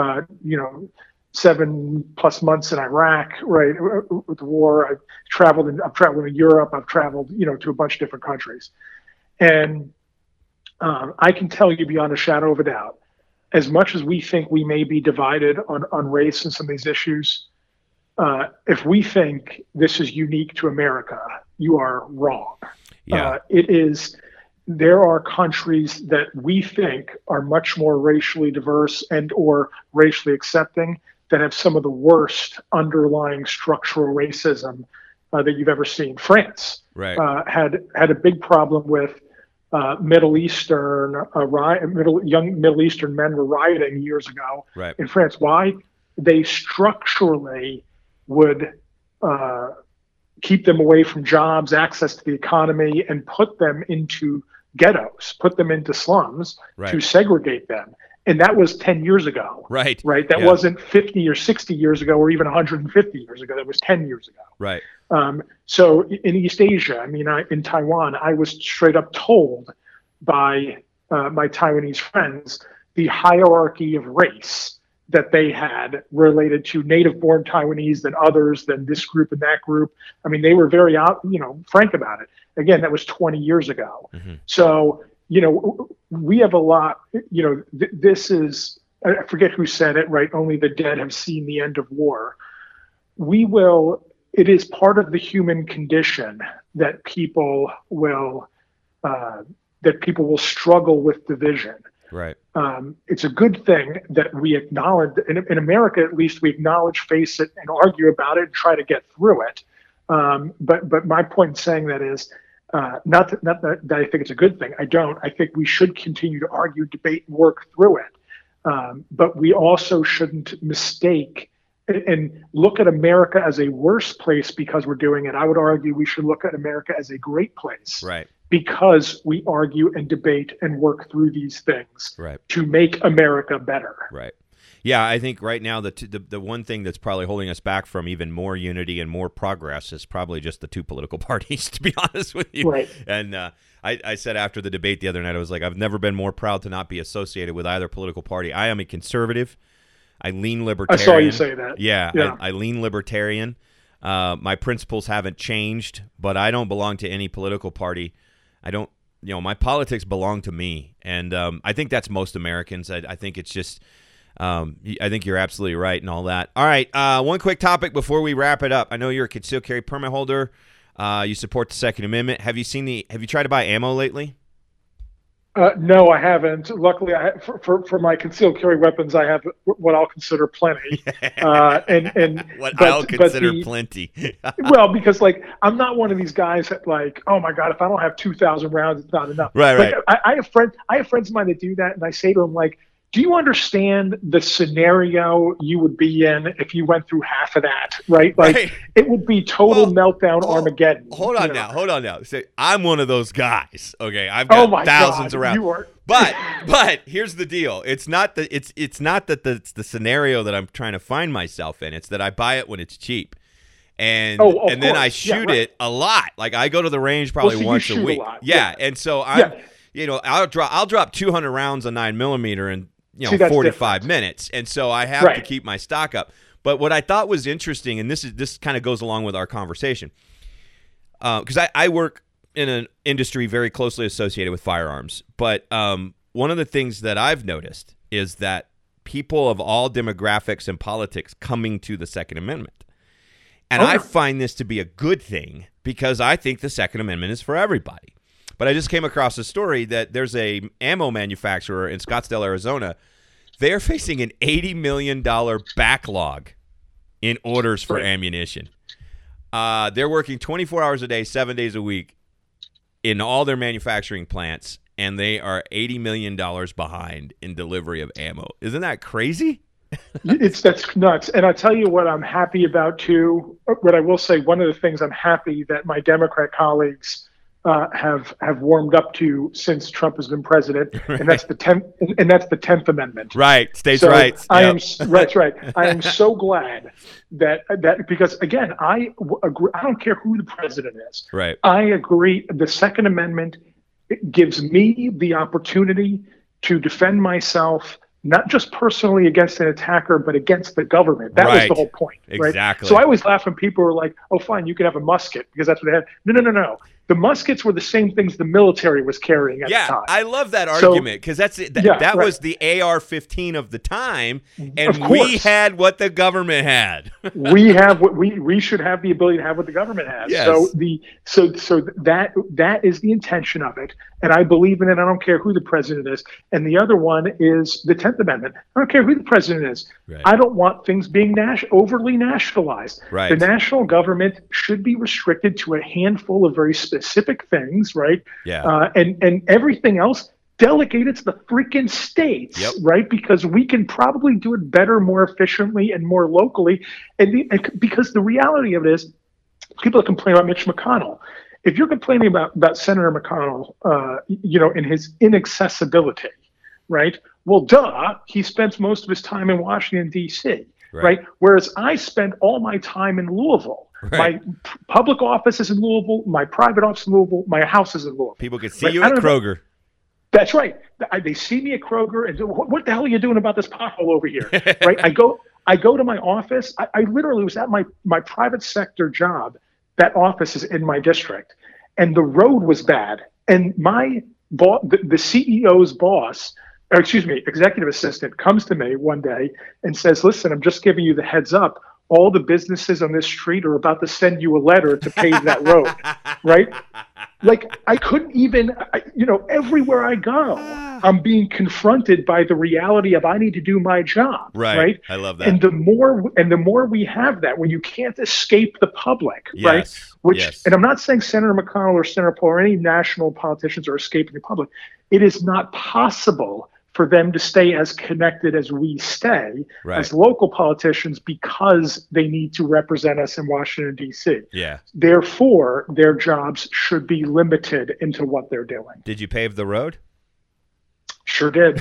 7+ months in Iraq, right, with the war. I've traveled in Europe. I've traveled, to a bunch of different countries. And I can tell you beyond a shadow of a doubt, as much as we think we may be divided on race and some of these issues, if we think this is unique to America, you are wrong.
Yeah.
There are countries that we think are much more racially diverse and or racially accepting that have some of the worst underlying structural racism that you've ever seen. France had a big problem with Middle Eastern young Middle Eastern men were rioting years ago in France. Why? They structurally would keep them away from jobs, access to the economy, and put them into ghettos, put them into slums to segregate them. And that was 10 years ago. Right. That wasn't 50 or 60 years ago or even 150 years ago. That was 10 years ago.
Right.
So in East Asia, in Taiwan, I was straight up told by my Taiwanese friends the hierarchy of race that they had related to native-born Taiwanese than others, than this group and that group. They were very frank about it. Again, that was 20 years ago. Mm-hmm. So, we have a lot, this is, I forget who said it, right? Only the dead have seen the end of war. It is part of the human condition that people will struggle with division.
Right.
It's a good thing that we acknowledge, in America at least, we acknowledge, face it, and argue about it and try to get through it. But my point in saying that is not that I think it's a good thing. I don't. I think we should continue to argue, debate, and work through it. But we also shouldn't mistake and look at America as a worse place because we're doing it. I would argue we should look at America as a great place.
Right.
Because we argue and debate and work through these things to make America better.
Right. Yeah, I think right now the one thing that's probably holding us back from even more unity and more progress is probably just the two political parties, to be honest with you.
Right.
And I said after the debate the other night, I was like, I've never been more proud to not be associated with either political party. I am a conservative. I lean libertarian.
I saw you say that.
Yeah. I lean libertarian. My principles haven't changed, but I don't belong to any political party. I don't, my politics belong to me. And I think that's most Americans. I think it's just, I think you're absolutely right and all that. All right. One quick topic before we wrap it up. I know you're a concealed carry permit holder. You support the Second Amendment. Have you tried to buy ammo lately?
No, I haven't. Luckily, for my concealed carry weapons, I have what I'll consider plenty.
I'll consider plenty.
Well, because I'm not one of these guys that oh my God, if I don't have 2,000 rounds, it's not enough.
Right.
I have friends of mine that do that, and I say to them do you understand the scenario you would be in if you went through half of that, right? Like,
Right.
it would be total meltdown Armageddon.
Hold on
you know?
now. So I'm one of those guys. Okay, I've
Oh
got
my
thousands
God,
around.
you are.
But here's the deal. It's not that it's not that it's the scenario that I'm trying to find myself in. It's that I buy it when it's cheap. And then I shoot it a lot. Like, I go to the range probably
so
once
you
a
shoot
week.
a lot.
Yeah, and so I'll drop 200 rounds on 9mm in
See, that's
45
different.
minutes, and so I have to keep my stock up. But what I thought was interesting, and this kind of goes along with our conversation, because I work in an industry very closely associated with firearms. But one of the things that I've noticed is that people of all demographics and politics coming to the Second Amendment. And I find this to be a good thing because I think the Second Amendment is for everybody. But I just came across a story that there's a ammo manufacturer in Scottsdale, Arizona. They are facing an $80 million backlog in orders for ammunition. They're working 24 hours a day, 7 days a week in all their manufacturing plants, and they are $80 million behind in delivery of ammo. Isn't that crazy?
That's nuts. And I'll tell you what I'm happy about too. What I will say, one of the things I'm happy that my Democrat colleagues have warmed up to since Trump has been president, and that's the 10th Amendment.
Right, states'
so
rights.
That's right. I am so glad that because again, I agree. I don't care who the president is.
Right.
I agree. The Second Amendment gives me the opportunity to defend myself, not just personally against an attacker, but against the government. That was the whole point. Right?
Exactly.
So I always laugh when people are like, oh, fine, you can have a musket because that's what they had. No. The muskets were the same things the military was carrying at the time.
I love that argument because that was the AR-15 of the time, and we had what the government had.
we should have the ability to have what the government has.
Yes.
So that is the intention of it, and I believe in it. I don't care who the president is. And the other one is the 10th Amendment. I don't care who the president is.
Right.
I don't want things being overly nationalized.
Right.
The national government should be restricted to a handful of very specific things, right?
Yeah.
And everything else delegated to the freaking states, right? Because we can probably do it better, more efficiently, and more locally. And because the reality of it is, people that complain about Mitch McConnell. If you're complaining about Senator McConnell, in his inaccessibility, right? Well, duh, he spends most of his time in Washington, D.C., right? Whereas I spend all my time in Louisville.
Right.
My public office is in Louisville. My private office is in Louisville. My house is in Louisville.
People could see you at Kroger.
That's right. They see me at Kroger and what the hell are you doing about this pothole over here? Right. I go to my office. I literally was at my private sector job. That office is in my district, and the road was bad. And my boss, the CEO's boss, or excuse me, executive assistant, comes to me one day and says, "Listen, I'm just giving you the heads up. All the businesses on this street are about to send you a letter to pave that road," right? Like, I couldn't even, everywhere I go, I'm being confronted by the reality of I need to do my job, right?
I love that.
And the more we have that, when you can't escape the public, right? And I'm not saying Senator McConnell or Senator Paul or any national politicians are escaping the public. It is not possible for them to stay as connected as we stay as local politicians because they need to represent us in Washington, D.C.
Yeah.
Therefore, their jobs should be limited into what they're doing.
Did you pave the road?
Sure did.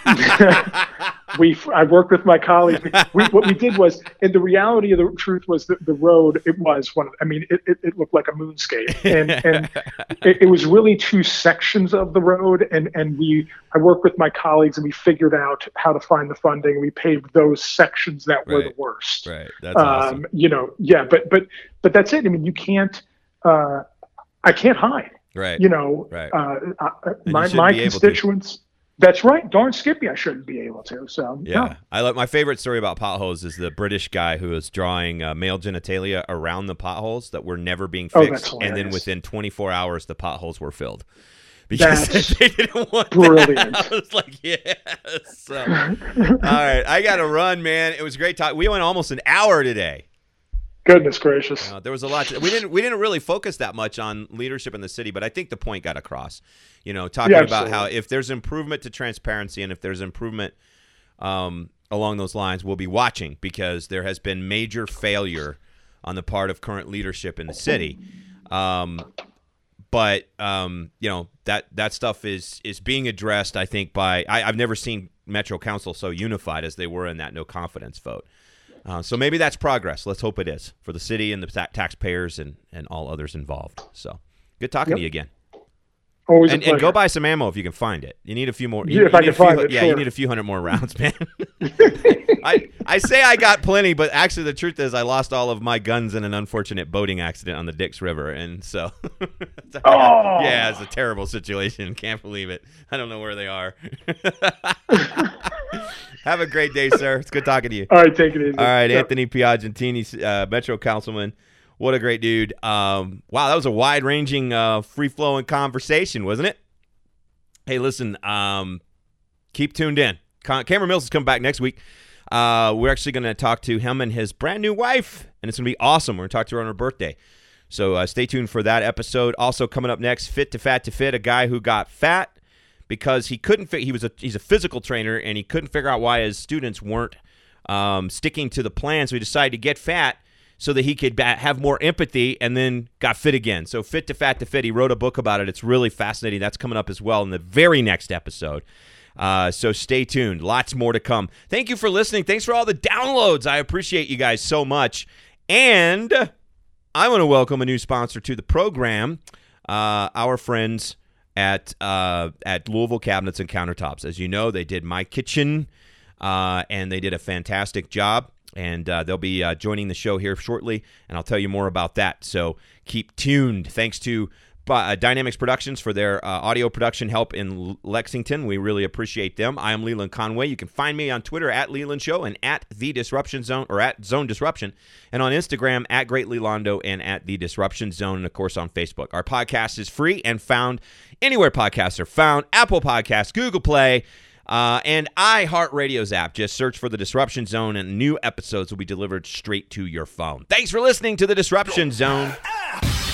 I worked with my colleagues. What we did was, and the reality of the truth was that the road, it looked like a moonscape. And it was really two sections of the road. And I worked with my colleagues and we figured out how to find the funding. We paved those sections that were the worst.
Right. That's awesome.
But that's it. I mean, you can't, I can't hide.
Right.
My constituents. That's right. Darn Skippy, I shouldn't be able to. So
yeah, no. My favorite story about potholes is the British guy who was drawing male genitalia around the potholes that were never being fixed, and then within 24 hours the potholes were filled because they didn't want
brilliant.
That. I was like, yes. So, all right, I got to run, man. It was great talk. We went almost an hour today.
Goodness gracious.
There was a lot. We didn't really focus that much on leadership in the city, but I think the point got across. Talking about how if there's improvement to transparency and if there's improvement along those lines will be watching, because there has been major failure on the part of current leadership in the city. But that stuff is being addressed, I think, by I've never seen Metro Council so unified as they were in that no confidence vote. So maybe that's progress. Let's hope it is for the city and the taxpayers and all others involved. So good talking to you again.
Always
and go buy some ammo if you can find it. You need a few more.
If I can find it,
yeah,
sure.
You need a few hundred more rounds, man. I say I got plenty, but actually the truth is I lost all of my guns in an unfortunate boating accident on the Dix River, and so yeah, it's a terrible situation. Can't believe it. I don't know where they are. Have a great day, sir. It's good talking to you.
All right, take it easy.
All right, yep. Anthony Piagentini, Metro Councilman. What a great dude. Wow, that was a wide-ranging, free-flowing conversation, wasn't it? Hey, listen, keep tuned in. Cameron Mills is coming back next week. We're actually going to talk to him and his brand-new wife, and it's going to be awesome. We're going to talk to her on her birthday. So stay tuned for that episode. Also coming up next, Fit to Fat to Fit, a guy who got fat because he couldn't fit. He's a physical trainer, and he couldn't figure out why his students weren't sticking to the plan, so he decided to get fat so that he could have more empathy, and then got fit again. So Fit to Fat to Fit, he wrote a book about it. It's really fascinating. That's coming up as well in the very next episode. So stay tuned. Lots more to come. Thank you for listening. Thanks for all the downloads. I appreciate you guys so much. And I want to welcome a new sponsor to the program, our friends at Louisville Cabinets and Countertops. As you know, they did my kitchen, and they did a fantastic job. And they'll be joining the show here shortly, and I'll tell you more about that. So keep tuned. Thanks to Dynamics Productions for their audio production help in Lexington. We really appreciate them. I am Leland Conway. You can find me on Twitter at Leland Show and at The Disruption Zone, or at Zone Disruption, and on Instagram at Great Lelondo and at The Disruption Zone, and of course on Facebook. Our podcast is free and found anywhere podcasts are found: Apple Podcasts, Google Play, and iHeartRadio's app. Just search for The Disruption Zone, and new episodes will be delivered straight to your phone. Thanks for listening to The Disruption Zone.